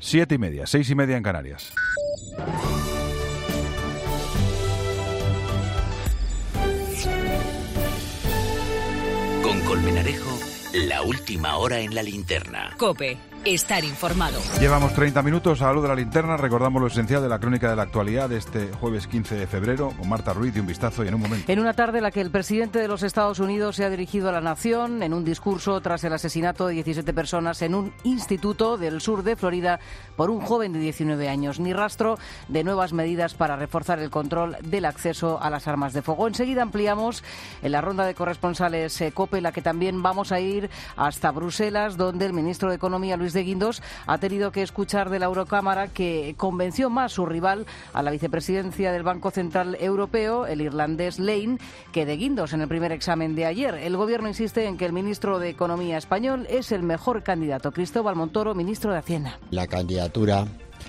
7:30, 6:30 en Canarias. Con Colmenarejo, la última hora en la linterna. COPE. Estar informado. Llevamos 30 minutos a la luz de la linterna. Recordamos lo esencial de la crónica de la actualidad de este jueves 15 de febrero con Marta Ruiz, de Un Vistazo, y en un momento. En una tarde en la que el presidente de los Estados Unidos se ha dirigido a la nación en un discurso tras el asesinato de 17 personas en un instituto del sur de Florida por un joven de 19 años. Ni rastro de nuevas medidas para reforzar el control del acceso a las armas de fuego. Enseguida ampliamos en la ronda de corresponsales COPE, la que también vamos a ir hasta Bruselas, donde el ministro de Economía, Luis de Guindos, ha tenido que escuchar de la Eurocámara que convenció más su rival a la vicepresidencia del Banco Central Europeo, el irlandés Lane, que de Guindos en el primer examen de ayer. El Gobierno insiste en que el ministro de Economía español es el mejor candidato. Cristóbal Montoro, ministro de Hacienda. La candidatura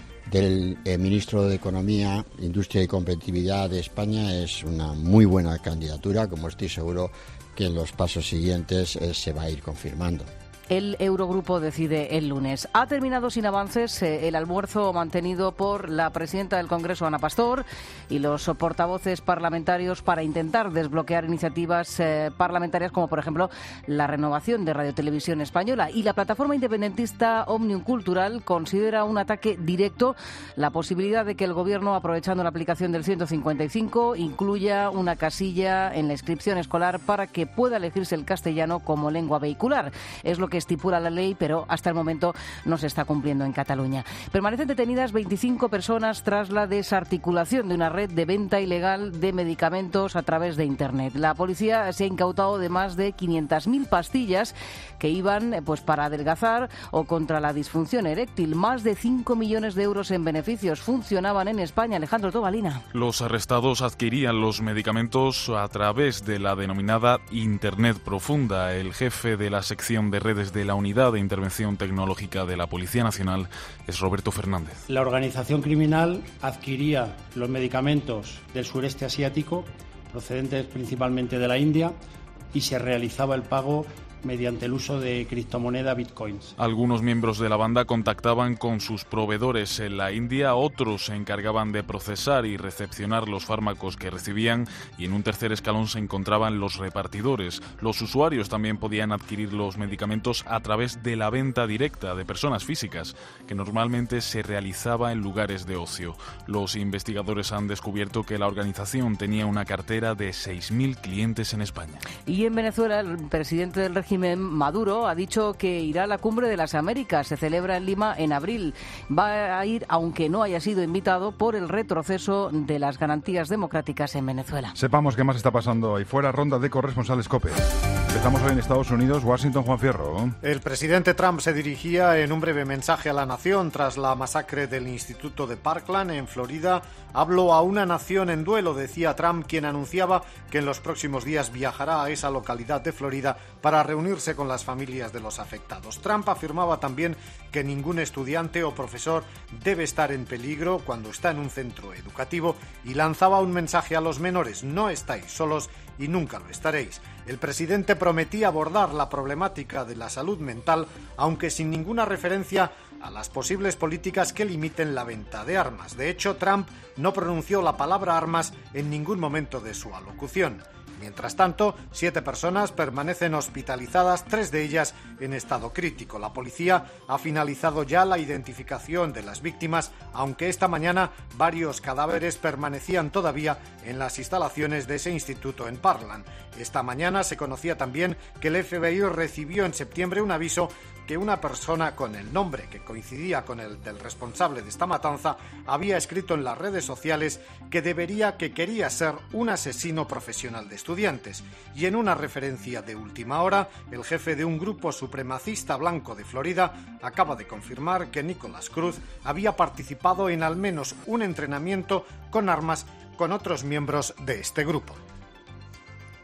del ministro de Economía, Industria y Competitividad de España es una muy buena candidatura, como estoy seguro que en los pasos siguientes se va a ir confirmando. El Eurogrupo decide el lunes. Ha terminado sin avances el almuerzo mantenido por la presidenta del Congreso, Ana Pastor, y los portavoces parlamentarios para intentar desbloquear iniciativas parlamentarias como, por ejemplo, la renovación de Radio Televisión Española. Y la plataforma independentista Òmnium Cultural considera un ataque directo la posibilidad de que el Gobierno, aprovechando la aplicación del 155, incluya una casilla en la inscripción escolar para que pueda elegirse el castellano como lengua vehicular. Es lo que estipula la ley, pero hasta el momento no se está cumpliendo en Cataluña. Permanecen detenidas 25 personas tras la desarticulación de una red de venta ilegal de medicamentos a través de Internet. La policía se ha incautado de más de 500.000 pastillas que iban para adelgazar o contra la disfunción eréctil. Más de 5 millones de euros en beneficios funcionaban en España. Alejandro Tobalina. Los arrestados adquirían los medicamentos a través de la denominada Internet profunda. El jefe de la sección de redes de la Unidad de Intervención Tecnológica de la Policía Nacional es Roberto Fernández. La organización criminal adquiría los medicamentos del sureste asiático, procedentes principalmente de la India, y se realizaba el pago mediante el uso de criptomoneda bitcoins. Algunos miembros de la banda contactaban con sus proveedores en la India, otros se encargaban de procesar y recepcionar los fármacos que recibían, y en un tercer escalón se encontraban los repartidores. Los usuarios también podían adquirir los medicamentos a través de la venta directa de personas físicas, que normalmente se realizaba en lugares de ocio. Los investigadores han descubierto que la organización tenía una cartera de 6.000 clientes en España. Y en Venezuela, el presidente del régimen, Maduro, ha dicho que irá a la Cumbre de las Américas. Se celebra en Lima en abril. Va a ir, aunque no haya sido invitado, por el retroceso de las garantías democráticas en Venezuela. Sepamos qué más está pasando ahí fuera. Ronda de corresponsales COPE. Empezamos hoy en Estados Unidos, Washington, Juan Fierro. El presidente Trump se dirigía en un breve mensaje a la nación tras la masacre del Instituto de Parkland en Florida. Habló a una nación en duelo, decía Trump, quien anunciaba que en los próximos días viajará a esa localidad de Florida para reunirse con las familias de los afectados. Trump afirmaba también que ningún estudiante o profesor debe estar en peligro cuando está en un centro educativo y lanzaba un mensaje a los menores: no estáis solos y nunca lo estaréis. El presidente prometía abordar la problemática de la salud mental, aunque sin ninguna referencia a las posibles políticas que limiten la venta de armas. De hecho, Trump no pronunció la palabra armas en ningún momento de su alocución. Mientras tanto, 7 personas permanecen hospitalizadas, 3 de ellas en estado crítico. La policía ha finalizado ya la identificación de las víctimas, aunque esta mañana varios cadáveres permanecían todavía en las instalaciones de ese instituto en Parkland. Esta mañana se conocía también que el FBI recibió en septiembre un aviso que una persona con el nombre que coincidía con el del responsable de esta matanza había escrito en las redes sociales que quería ser un asesino profesional de estudiantes. Y en una referencia de última hora, el jefe de un grupo supremacista blanco de Florida acaba de confirmar que Nicholas Cruz había participado en al menos un entrenamiento con armas con otros miembros de este grupo.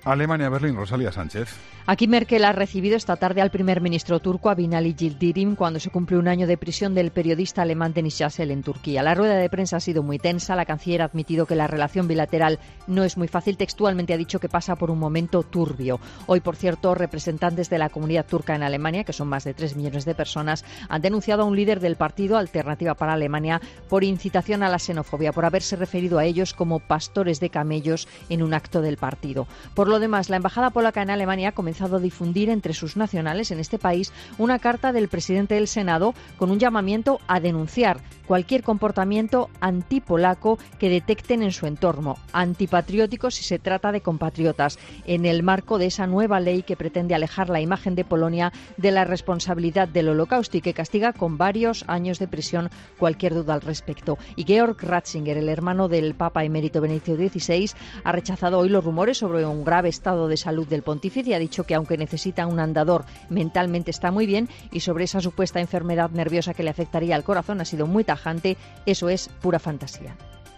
Alemania-Berlín, Rosalía Sánchez. Aquí Merkel ha recibido esta tarde al primer ministro turco Binali Yildirim cuando se cumple un año de prisión del periodista alemán Deniz Yücel en Turquía. La rueda de prensa ha sido muy tensa. La canciller ha admitido que la relación bilateral no es muy fácil. Textualmente ha dicho que pasa por un momento turbio. Hoy, por cierto, representantes de la comunidad turca en Alemania, que son más de 3 millones de personas, han denunciado a un líder del partido Alternativa para Alemania por incitación a la xenofobia, por haberse referido a ellos como pastores de camellos en un acto del partido. Por lo demás, la embajada polaca en Alemania ha comenzado a difundir entre sus nacionales en este país una carta del presidente del Senado con un llamamiento a denunciar cualquier comportamiento antipolaco que detecten en su entorno, antipatriótico si se trata de compatriotas, en el marco de esa nueva ley que pretende alejar la imagen de Polonia de la responsabilidad del Holocausto y que castiga con varios años de prisión cualquier duda al respecto. Y Georg Ratzinger, el hermano del Papa emérito Benedicto XVI, ha rechazado hoy los rumores sobre un grave estado de salud del pontífice y ha dicho que aunque necesita un andador, mentalmente está muy bien, y sobre esa supuesta enfermedad nerviosa que le afectaría al corazón ha sido muy tajante. Eso es pura fantasía.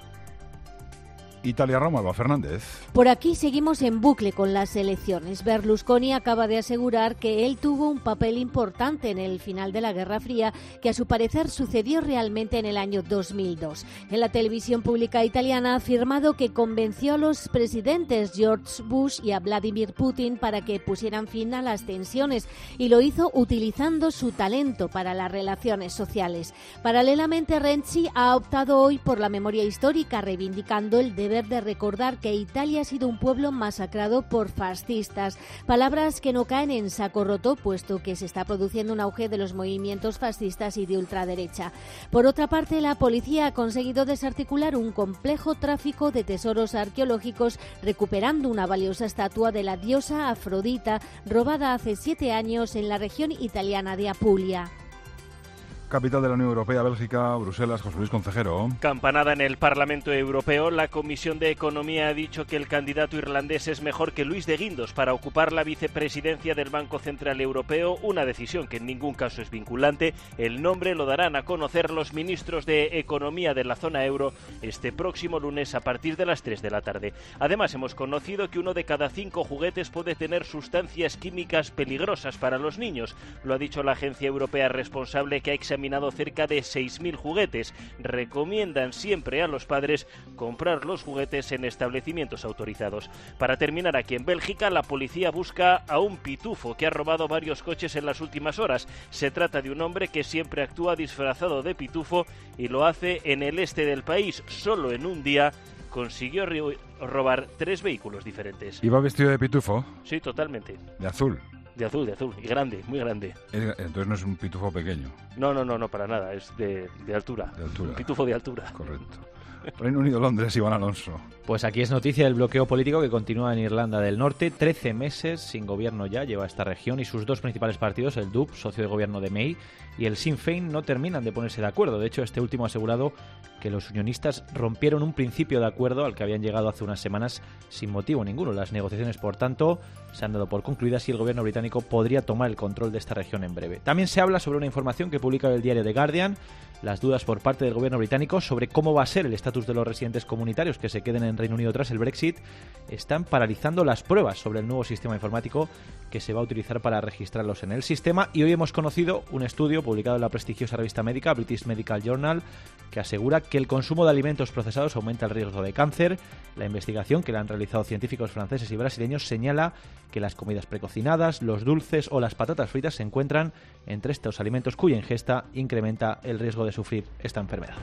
Italia-Roma, Alba Fernández. Por aquí seguimos en bucle con las elecciones. Berlusconi acaba de asegurar que él tuvo un papel importante en el final de la Guerra Fría, que a su parecer sucedió realmente en el año 2002. En la televisión pública italiana ha afirmado que convenció a los presidentes George Bush y a Vladimir Putin para que pusieran fin a las tensiones, y lo hizo utilizando su talento para las relaciones sociales. Paralelamente, Renzi ha optado hoy por la memoria histórica, reivindicando el deber de recordar que Italia ha sido un pueblo masacrado por fascistas. Palabras que no caen en saco roto, puesto que se está produciendo un auge de los movimientos fascistas y de ultraderecha. Por otra parte, la policía ha conseguido desarticular un complejo tráfico de tesoros arqueológicos, recuperando una valiosa estatua de la diosa Afrodita, robada hace 7 años en la región italiana de Apulia. Capital de la Unión Europea, Bélgica, Bruselas, José Luis Concejero. Campanada en el Parlamento Europeo. La Comisión de Economía ha dicho que el candidato irlandés es mejor que Luis de Guindos para ocupar la vicepresidencia del Banco Central Europeo, una decisión que en ningún caso es vinculante. El nombre lo darán a conocer los ministros de Economía de la zona euro este próximo lunes a partir de las 3 de la tarde. Además, hemos conocido que 1 de cada 5 juguetes puede tener sustancias químicas peligrosas para los niños. Lo ha dicho la agencia europea responsable, que ha examinado cerca de 6.000 juguetes. Recomiendan siempre a los padres comprar los juguetes en establecimientos autorizados. Para terminar, aquí en Bélgica, la policía busca a un pitufo que ha robado varios coches en las últimas horas. Se trata de un hombre que siempre actúa disfrazado de pitufo y lo hace en el este del país. Solo en un día consiguió robar 3 vehículos diferentes. ¿Iba vestido de pitufo? Sí, totalmente. ¿De azul? De azul, y grande, muy grande. Entonces no es un pitufo pequeño. No, para nada, es de altura. De altura. Un pitufo de altura. Correcto. Reino Unido, Londres, Iván Alonso. Pues aquí es noticia del bloqueo político que continúa en Irlanda del Norte. 13 meses sin gobierno ya lleva esta región y sus dos principales partidos, el DUP, socio de gobierno de May, y el Sinn Féin, no terminan de ponerse de acuerdo. De hecho, este último ha asegurado que los unionistas rompieron un principio de acuerdo al que habían llegado hace unas semanas sin motivo ninguno. Las negociaciones, por tanto, se han dado por concluidas y el gobierno británico podría tomar el control de esta región en breve. También se habla sobre una información que publica el diario The Guardian, las dudas por parte del gobierno británico sobre cómo va a ser el estatus de los residentes comunitarios que se queden en Reino Unido tras el Brexit. Están paralizando las pruebas sobre el nuevo sistema informático que se va a utilizar para registrarlos en el sistema, y hoy hemos conocido un estudio publicado en la prestigiosa revista médica British Medical Journal que asegura que el consumo de alimentos procesados aumenta el riesgo de cáncer. La investigación que la han realizado científicos franceses y brasileños señala que las comidas precocinadas, los dulces o las patatas fritas se encuentran entre estos alimentos cuya ingesta incrementa el riesgo de sufrir esta enfermedad.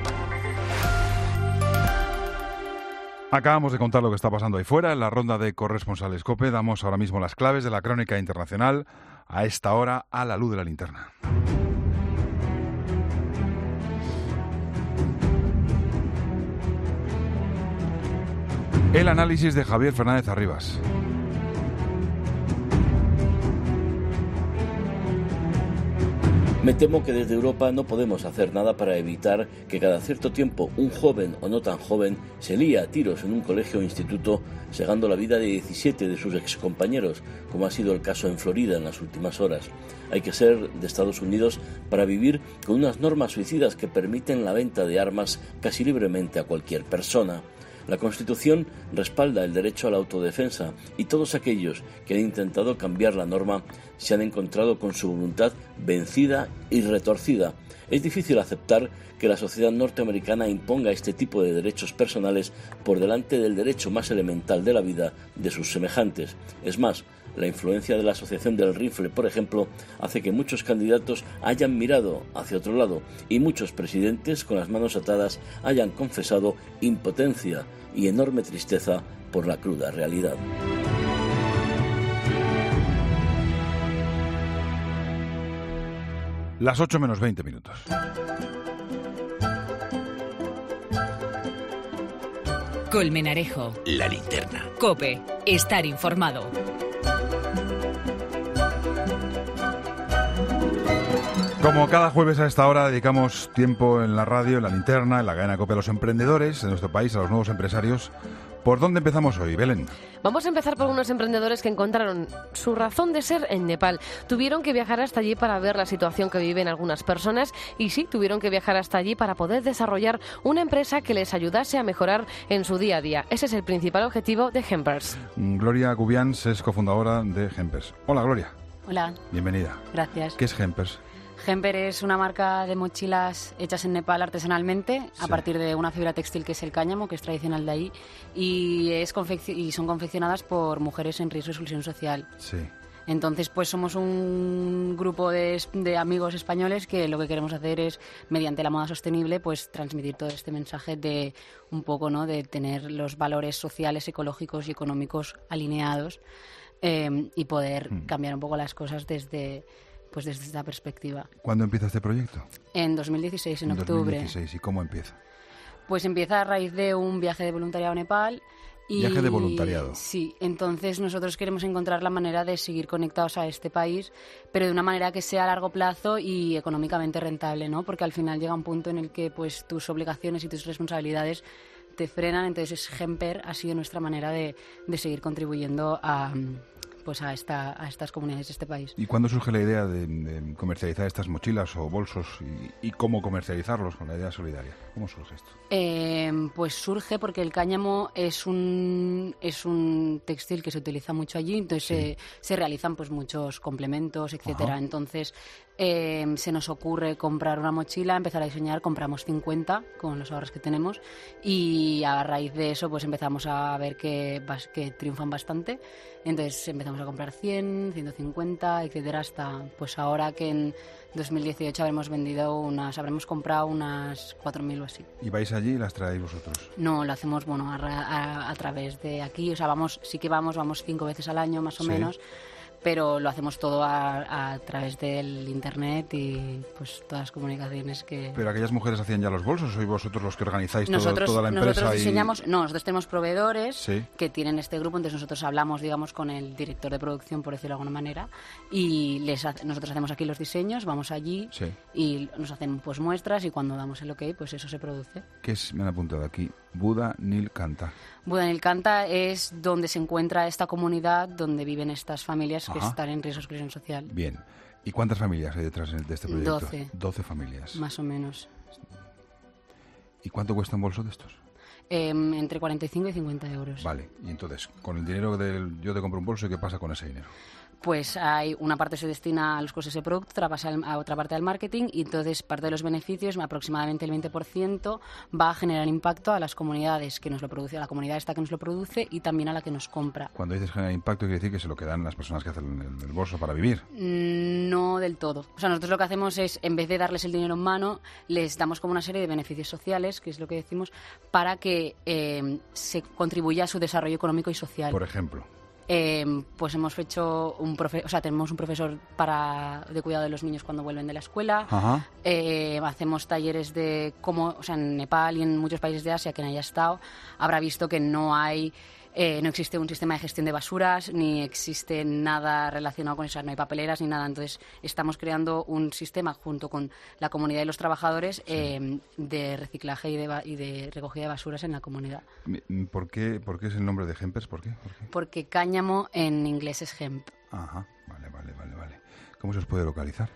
Acabamos de contar lo que está pasando ahí fuera. En la ronda de corresponsales COPE damos ahora mismo las claves de la crónica internacional a esta hora a la luz de la linterna. El análisis de Javier Fernández Arribas. Me temo que desde Europa no podemos hacer nada para evitar que cada cierto tiempo un joven o no tan joven se líe a tiros en un colegio o instituto, segando la vida de 17 de sus excompañeros, como ha sido el caso en Florida en las últimas horas. Hay que ser de Estados Unidos para vivir con unas normas suicidas que permiten la venta de armas casi libremente a cualquier persona. La Constitución respalda el derecho a la autodefensa y todos aquellos que han intentado cambiar la norma se han encontrado con su voluntad vencida y retorcida. Es difícil aceptar que la sociedad norteamericana imponga este tipo de derechos personales por delante del derecho más elemental de la vida de sus semejantes. Es más, la influencia de la Asociación del Rifle, por ejemplo, hace que muchos candidatos hayan mirado hacia otro lado y muchos presidentes con las manos atadas hayan confesado impotencia y enorme tristeza por la cruda realidad. Las 8 menos 20 minutos. Colmenarejo. La linterna. COPE. Estar informado. Como cada jueves a esta hora dedicamos tiempo en la radio, en la linterna, en la cadena COPE a los emprendedores de nuestro país, a los nuevos empresarios. ¿Por dónde empezamos hoy, Belén? Vamos a empezar por unos emprendedores que encontraron su razón de ser en Nepal. Tuvieron que viajar hasta allí para ver la situación que viven algunas personas y sí, tuvieron que viajar hasta allí para poder desarrollar una empresa que les ayudase a mejorar en su día a día. Ese es el principal objetivo de Hempers. Gloria Gubians es cofundadora de Hempers. Hola, Gloria. Hola. Bienvenida. Gracias. ¿Qué es Hempers? Hemper es una marca de mochilas hechas en Nepal artesanalmente a partir de una fibra textil que es el cáñamo, que es tradicional de ahí, y son confeccionadas por mujeres en riesgo de exclusión social. Sí. Entonces, pues somos un grupo de amigos españoles que lo que queremos hacer es, mediante la moda sostenible, pues transmitir todo este mensaje de un poco, ¿no?, de tener los valores sociales, ecológicos y económicos alineados y poder cambiar un poco las cosas desde esta perspectiva. ¿Cuándo empieza este proyecto? En 2016, en octubre. 2016. ¿Y cómo empieza? Pues empieza a raíz de un viaje de voluntariado a Nepal. ¿Viaje de voluntariado? Sí, entonces nosotros queremos encontrar la manera de seguir conectados a este país, pero de una manera que sea a largo plazo y económicamente rentable, ¿no? Porque al final llega un punto en el que pues tus obligaciones y tus responsabilidades te frenan, entonces Hemper ha sido nuestra manera de seguir contribuyendo a estas comunidades de este país. ¿Y cuándo surge la idea de comercializar estas mochilas o bolsos y cómo comercializarlos con la idea solidaria? ¿Cómo surge esto? Pues surge porque el cáñamo es un textil que se utiliza mucho allí, entonces se realizan pues muchos complementos, etcétera. Ajá. Entonces se nos ocurre comprar una mochila, empezar a diseñar, compramos 50 con los ahorros que tenemos y a raíz de eso pues empezamos a ver que triunfan bastante. Entonces empezamos a comprar 100, 150, etcétera, hasta pues ahora que en 2018 habremos comprado unas 4.000 o así. ¿Y vais allí y las traéis vosotros? No, lo hacemos a través de aquí, o sea, vamos 5 veces al año más o menos, pero lo hacemos todo a través del internet y pues todas las comunicaciones que... ¿Pero aquellas mujeres hacían ya los bolsos o sois vosotros los que organizáis toda la empresa? Nosotros diseñamos, nosotros tenemos proveedores que tienen este grupo, entonces nosotros hablamos, digamos, con el director de producción, por decirlo de alguna manera, y nosotros hacemos aquí los diseños, vamos allí y nos hacen pues muestras y cuando damos el ok, pues eso se produce. ¿Qué es? Me han apuntado aquí. Buddha Nilkantha. Buddha Nilkantha es donde se encuentra esta comunidad donde viven estas familias que están en riesgo de exclusión social. Bien. ¿Y cuántas familias hay detrás de este proyecto? 12 familias. Más o menos. ¿Y cuánto cuesta un bolso de estos? Entre 45 y 50 euros. Vale. Y entonces, con el dinero yo te compro un bolso, ¿y qué pasa con ese dinero? Pues hay una parte se destina a los costes de producto, otra parte al marketing y entonces parte de los beneficios, aproximadamente el 20%, va a generar impacto a las comunidades que nos lo produce, a la comunidad esta que nos lo produce y también a la que nos compra. Cuando dices generar impacto, quiere decir que se lo quedan las personas que hacen el bolso para vivir. No del todo. O sea, nosotros lo que hacemos es, en vez de darles el dinero en mano, les damos como una serie de beneficios sociales, que es lo que decimos, para que se contribuya a su desarrollo económico y social. Por ejemplo. Pues hemos hecho tenemos un profesor de cuidado de los niños cuando vuelven de la escuela. Hacemos talleres de cómo, o sea, en Nepal y en muchos países de Asia, quien haya estado habrá visto que no existe un sistema de gestión de basuras, ni existe nada relacionado con eso, no hay papeleras ni nada. Entonces estamos creando un sistema junto con la comunidad y los trabajadores de reciclaje y de recogida de basuras en la comunidad. ¿Por qué es el nombre de Hempers? ¿Por qué? Porque cáñamo en inglés es hemp. Ajá, vale. ¿Cómo se os puede localizar?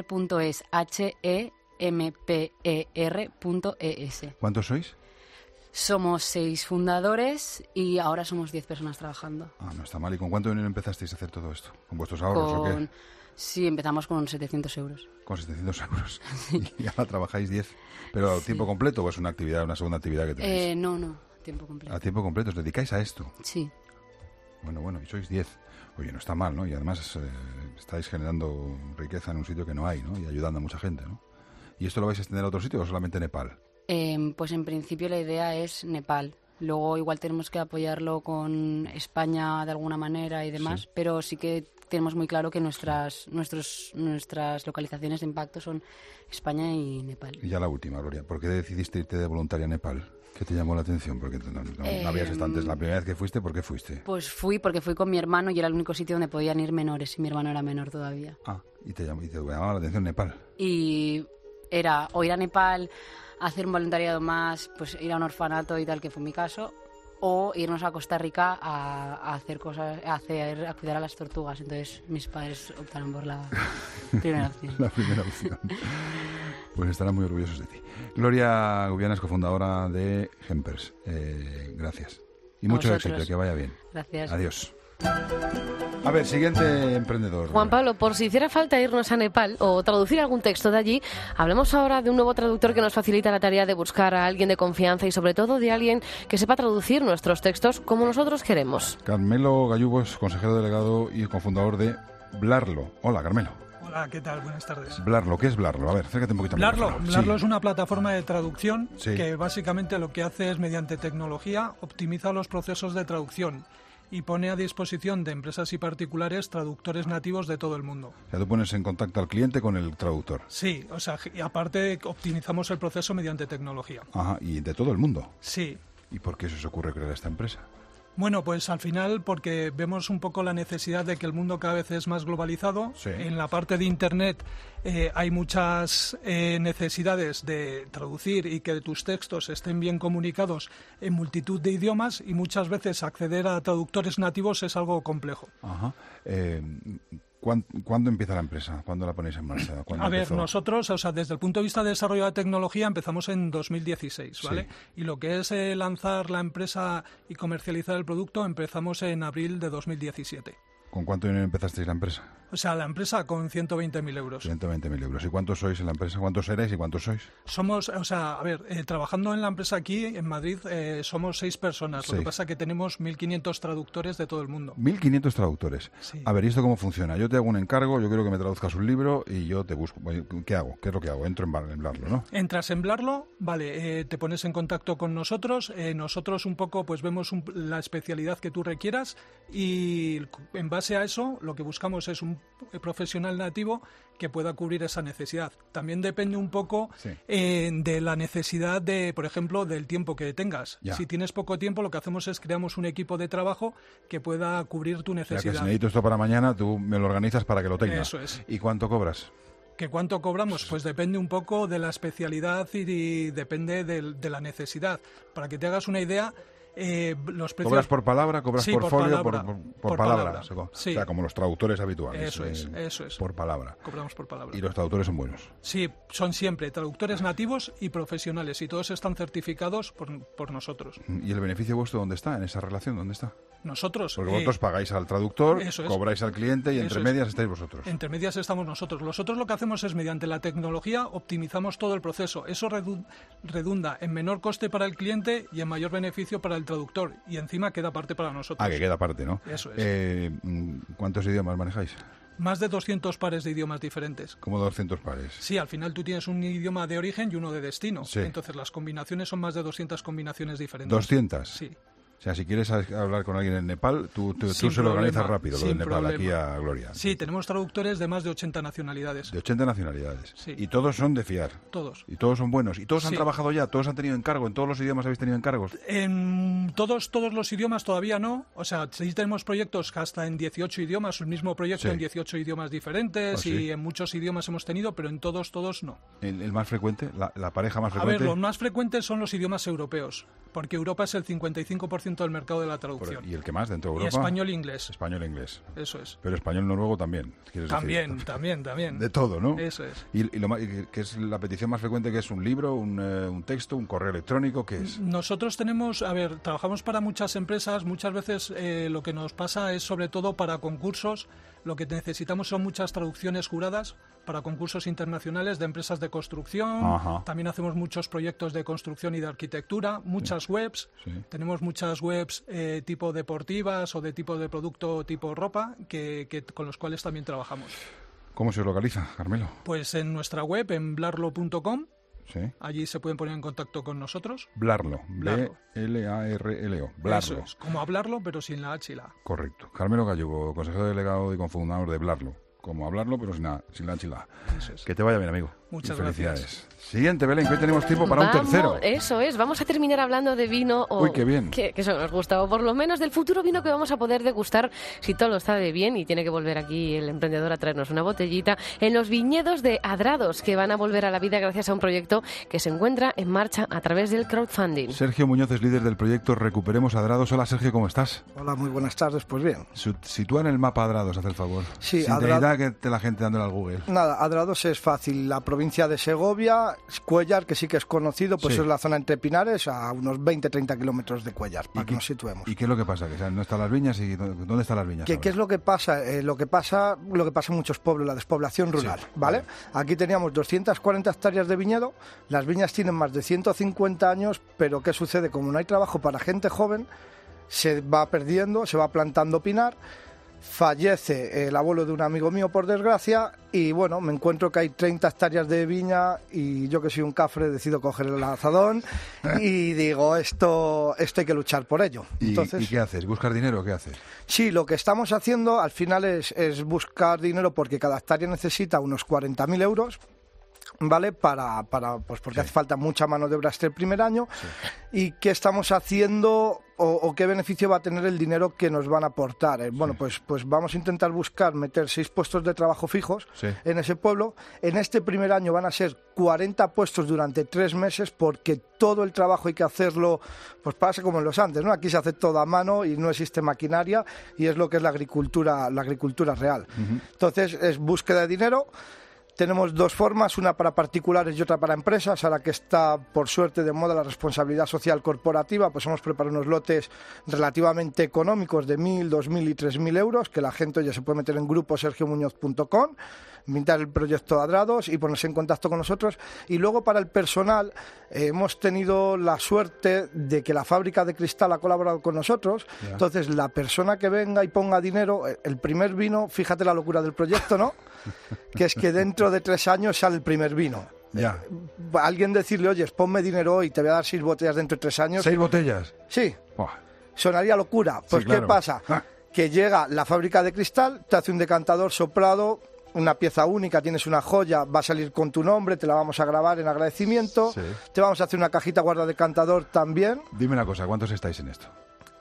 Hemper.es, HEMPER.es. ¿Cuántos sois? Somos 6 fundadores y ahora somos 10 personas trabajando. Ah, no está mal. ¿Y con cuánto dinero empezasteis a hacer todo esto? ¿Con vuestros ahorros o qué? Sí, empezamos con 700 euros. Con 700 euros. Y ahora trabajáis 10. ¿Pero a tiempo completo o es una segunda actividad que tenéis? No, a tiempo completo. ¿A tiempo completo? ¿Os dedicáis a esto? Sí. Bueno, y sois 10. Oye, no está mal, ¿no? Y además estáis generando riqueza en un sitio que no hay, ¿no? Y ayudando a mucha gente, ¿no? ¿Y esto lo vais a extender a otro sitio o solamente Nepal? Pues en principio la idea es Nepal. Luego igual tenemos que apoyarlo con España de alguna manera y demás, sí. Pero sí que tenemos muy claro que nuestras localizaciones de impacto son España y Nepal. Y ya la última, Gloria. ¿Por qué decidiste irte de voluntaria a Nepal? ¿Qué te llamó la atención? Porque no habías estado antes. La primera vez que fuiste, ¿por qué fuiste? Pues porque fui con mi hermano y era el único sitio donde podían ir menores y mi hermano era menor todavía. Ah, y te llamaba la atención Nepal. Y era o ir a Nepal, hacer un voluntariado más, pues ir a un orfanato y tal, que fue mi caso, o irnos a Costa Rica a hacer cosas, a cuidar a las tortugas. Entonces mis padres optaron por la primera opción. La primera opción. Pues estarán muy orgullosos de ti. Gloria Gubiana es cofundadora de Hempers. Gracias. Y mucho éxito, que vaya bien. Gracias. Adiós. A ver, siguiente emprendedor. Juan Pablo, por si hiciera falta irnos a Nepal o traducir algún texto de allí, hablemos ahora de un nuevo traductor que nos facilita la tarea de buscar a alguien de confianza y sobre todo de alguien que sepa traducir nuestros textos como nosotros queremos. Carmelo Gallubo es consejero delegado y cofundador de Blarlo. Hola, Carmelo. Hola, ¿qué tal? Buenas tardes. Blarlo, ¿qué es Blarlo? A ver, acércate un poquito más. Blarlo es una plataforma de traducción que básicamente lo que hace es, mediante tecnología, optimiza los procesos de traducción y pone a disposición de empresas y particulares traductores nativos de todo el mundo. O sea, tú pones en contacto al cliente con el traductor. Sí, o sea, y aparte optimizamos el proceso mediante tecnología. Ajá, ¿y de todo el mundo? Sí. ¿Y por qué se os ocurre crear esta empresa? Bueno, pues al final porque vemos un poco la necesidad de que el mundo cada vez es más globalizado. Sí. En la parte de Internet hay muchas necesidades de traducir y que tus textos estén bien comunicados en multitud de idiomas y muchas veces acceder a traductores nativos es algo complejo. Ajá. ¿Cuándo empieza la empresa? ¿Cuándo la ponéis en marcha? A ver, nosotros, o sea, desde el punto de vista de desarrollo de tecnología empezamos en 2016, ¿vale? Sí. Y lo que es lanzar la empresa y comercializar el producto empezamos en abril de 2017. ¿Con cuánto dinero empezasteis la empresa? O sea, la empresa con 120.000 euros. 120.000 euros. ¿Y cuántos sois en la empresa? ¿Cuántos erais y cuántos sois? Somos, o sea, a ver, trabajando en la empresa aquí, en Madrid, somos 6 personas. Lo que pasa es que tenemos 1.500 traductores de todo el mundo. 1.500 traductores. Sí. A ver, ¿y esto cómo funciona? Yo te hago un encargo, yo quiero que me traduzcas un libro y yo te busco. ¿Qué hago? ¿Qué es lo que hago? Entro en Blarlo, ¿no? Entras en Blarlo, vale, te pones en contacto con nosotros. Nosotros un poco pues vemos la especialidad que tú requieras y en base a eso lo que buscamos es un profesional nativo que pueda cubrir esa necesidad. También depende un poco de la necesidad de, por ejemplo, del tiempo que tengas. Ya. Si tienes poco tiempo, lo que hacemos es creamos un equipo de trabajo que pueda cubrir tu necesidad. O sea, que si necesito esto para mañana, tú me lo organizas para que lo tenga. Eso es. ¿Y cuánto cobras? ¿Que cuánto cobramos? Pues depende un poco de la especialidad y depende de la necesidad. Para que te hagas una idea, los precios... ¿Cobras por palabra? ¿Cobras por folio? Por palabra. Sí. O sea, como los traductores habituales. Eso es. Por palabra. Cobramos por palabra. ¿Y los traductores son buenos? Sí, son siempre traductores nativos y profesionales y todos están certificados por nosotros. ¿Y el beneficio vuestro dónde está? ¿En esa relación dónde está? Nosotros. Porque vosotros pagáis al traductor, cobráis al cliente y entre medias estáis vosotros. Entre medias estamos nosotros. Nosotros lo que hacemos es, mediante la tecnología, optimizamos todo el proceso. Eso redunda en menor coste para el cliente y en mayor beneficio para el traductor. Y encima queda parte para nosotros. Ah, que queda parte, ¿no? Eso es. ¿Cuántos idiomas manejáis? Más de 200 pares de idiomas diferentes. ¿Cómo 200 pares? Sí, al final tú tienes un idioma de origen y uno de destino. Sí. Entonces las combinaciones son más de 200 combinaciones diferentes. ¿200? Sí. O sea, si quieres hablar con alguien en Nepal, tú se lo organizas rápido, lo de Nepal, aquí a Gloria. Sí, tenemos traductores de más de 80 nacionalidades. De 80 nacionalidades. Sí. Y todos son de fiar. Todos. Y todos son buenos. ¿Y todos han trabajado ya? ¿Todos han tenido encargo? ¿En todos los idiomas habéis tenido encargos? En todos los idiomas todavía no. O sea, sí tenemos proyectos que hasta en 18 idiomas, el mismo proyecto en 18 idiomas diferentes y en muchos idiomas hemos tenido, pero en todos no. ¿El más frecuente? ¿La pareja más frecuente? A ver, los más frecuentes son los idiomas europeos. porque Europa es el 55% del mercado de la traducción. ¿Y el que más dentro de Europa? Y español e inglés. Español e inglés. Eso es. Pero español noruego también, ¿quieres decir? También. De todo, ¿no? Eso es. ¿Y qué es la petición más frecuente? ¿Que es un libro, un texto, un correo electrónico? ¿Qué es? Nosotros trabajamos para muchas empresas. Muchas veces lo que nos pasa es, sobre todo para concursos, lo que necesitamos son muchas traducciones juradas para concursos internacionales de empresas de construcción. Ajá. También hacemos muchos proyectos de construcción y de arquitectura, muchas webs. Sí. Tenemos muchas webs tipo deportivas o de tipo de producto tipo ropa con los cuales también trabajamos. ¿Cómo se localiza, Carmelo? Pues en nuestra web, en blarlo.com. Sí. Allí se pueden poner en contacto con nosotros. Blarlo. B-L-A-R-L-O. Blarlo. Eso es, como hablarlo, pero sin la H y la A. Correcto. Carmelo Gallego, consejero delegado y cofundador de Blarlo. Como hablarlo, pero sin la H y la A. Eso es. Que te vaya bien, amigo. Muchas felicidades. Gracias. Siguiente, Belén, que hoy tenemos tiempo para un tercero. Eso es, vamos a terminar hablando de vino. Uy, qué bien. Que eso nos gusta, o por lo menos del futuro vino que vamos a poder degustar si todo está de bien, y tiene que volver aquí el emprendedor a traernos una botellita, en los viñedos de Adrados, que van a volver a la vida gracias a un proyecto que se encuentra en marcha a través del crowdfunding. Sergio Muñoz es líder del proyecto Recuperemos Adrados. Hola, Sergio, ¿cómo estás? Hola, muy buenas tardes, pues bien. Sitúa en el mapa Adrados, haz el favor. Sí, sin tener que te la gente dándole al Google. Nada, Adrados es fácil. La provincia de Segovia, Cuéllar, que sí que es conocido, pues sí. Es la zona entre Pinares, a unos 20-30 kilómetros de Cuéllar, para que nos situemos. ¿Y qué es lo que pasa? ¿Que no están las viñas? ¿Y dónde están las viñas? ¿Qué es lo que pasa? Lo que pasa en muchos pueblos, la despoblación rural, sí, ¿vale? Aquí teníamos 240 hectáreas de viñedo, las viñas tienen más de 150 años, pero ¿qué sucede? Como no hay trabajo para gente joven, se va perdiendo, se va plantando pinar. Fallece el abuelo de un amigo mío, por desgracia, y bueno, me encuentro que hay 30 hectáreas de viña y yo, que soy un cafre, decido coger el azadón y digo, esto hay que luchar por ello. Entonces, ¿Y qué haces? ¿Buscar dinero o qué haces? Sí, lo que estamos haciendo al final es buscar dinero, porque cada hectárea necesita unos 40.000 euros. ¿Vale? Pues porque hace falta mucha mano de obra este primer año. ¿Y qué estamos haciendo o qué beneficio va a tener el dinero que nos van a aportar? Bueno, pues vamos a intentar meter 6 puestos de trabajo fijos en ese pueblo. En este primer año van a ser 40 puestos durante 3 meses, porque todo el trabajo hay que hacerlo, pues pasa como en los Andes, ¿no? Aquí se hace todo a mano y no existe maquinaria, y es lo que es la agricultura real. Uh-huh. Entonces es búsqueda de dinero. Tenemos 2 formas, una para particulares y otra para empresas. Ahora que está, por suerte, de moda la responsabilidad social corporativa, pues hemos preparado unos lotes relativamente económicos de 1.000, 2.000 y 3.000 euros, que la gente ya se puede meter en grupo sergiomuñoz.com, invitar el proyecto Adrados y ponerse en contacto con nosotros. Y luego, para el personal, hemos tenido la suerte de que la fábrica de cristal ha colaborado con nosotros. Yeah. Entonces, la persona que venga y ponga dinero, el primer vino, fíjate la locura del proyecto, ¿no? Que es que dentro de 3 años sale el primer vino. Ya. Alguien decirle, oye, ponme dinero hoy, te voy a dar 6 botellas dentro de 3 años. ¿6 botellas? Sí. Sonaría locura. Pues sí, claro. ¿Qué pasa? Que llega la fábrica de cristal, te hace un decantador soplado, una pieza única, tienes una joya, va a salir con tu nombre, te la vamos a grabar en agradecimiento. Sí. Te vamos a hacer una cajita guardadecantador también. Dime una cosa, ¿cuántos estáis en esto?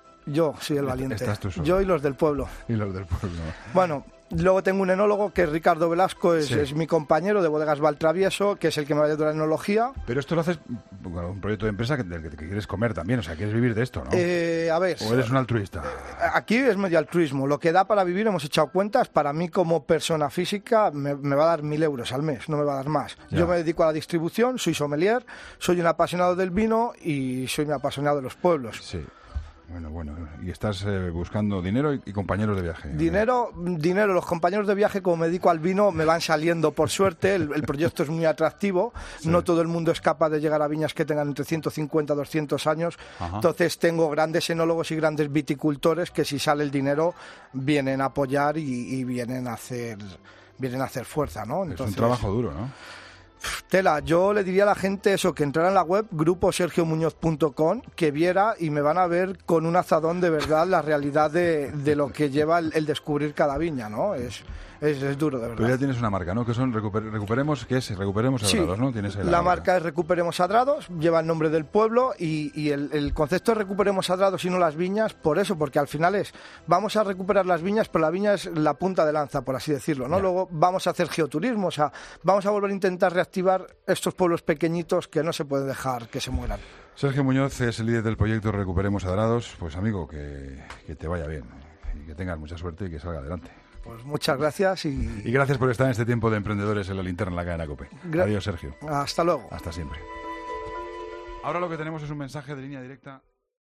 Yo soy el valiente. ¿Estás tú solo? Yo y los del pueblo. Y los del pueblo. Bueno, luego tengo un enólogo, que es Ricardo Velasco, es mi compañero de Bodegas Valtravieso, que es el que me va a ayudar en la enología. Pero esto lo haces, un proyecto de empresa del que quieres comer también, o sea, quieres vivir de esto, ¿no? A ver... ¿O eres un altruista? Aquí es medio altruismo. Lo que da para vivir, hemos echado cuentas, para mí como persona física me va a dar 1.000 euros al mes, no me va a dar más. Ya. Yo me dedico a la distribución, soy sommelier, soy un apasionado del vino y soy un apasionado de los pueblos. Sí. Bueno, y estás buscando dinero y compañeros de viaje. Dinero, los compañeros de viaje, como me dedico al vino, me van saliendo, por suerte. El proyecto es muy atractivo, sí. No todo el mundo es capaz de llegar a viñas que tengan entre 150 y 200 años. Ajá. Entonces tengo grandes enólogos y grandes viticultores que, si sale el dinero, vienen a apoyar y vienen a hacer fuerza, ¿no? Entonces, es un trabajo duro, ¿no? Tela, yo le diría a la gente eso, que entrara en la web gruposergiomuñoz.com, que viera, y me van a ver con un azadón de verdad la realidad de lo que lleva el descubrir cada viña, ¿no? Es Es duro, de verdad. Pero ya tienes una marca, ¿no? Que son Recuperemos Adrados, ¿no? Tienes ahí la marca es Recuperemos Adrados, lleva el nombre del pueblo y el concepto es Recuperemos Adrados y no las viñas, por eso, porque al final vamos a recuperar las viñas, pero la viña es la punta de lanza, por así decirlo, ¿no? Luego vamos a hacer geoturismo, o sea, vamos a volver a intentar reactivar estos pueblos pequeñitos que no se pueden dejar que se mueran. Sergio Muñoz es el líder del proyecto Recuperemos Adrados. Pues amigo, que te vaya bien y que tengas mucha suerte y que salga adelante. Pues muchas gracias y gracias por estar en este tiempo de emprendedores en la linterna en la cadena COPE. Adiós, Sergio. Hasta luego. Hasta siempre. Ahora lo que tenemos es un mensaje de línea directa.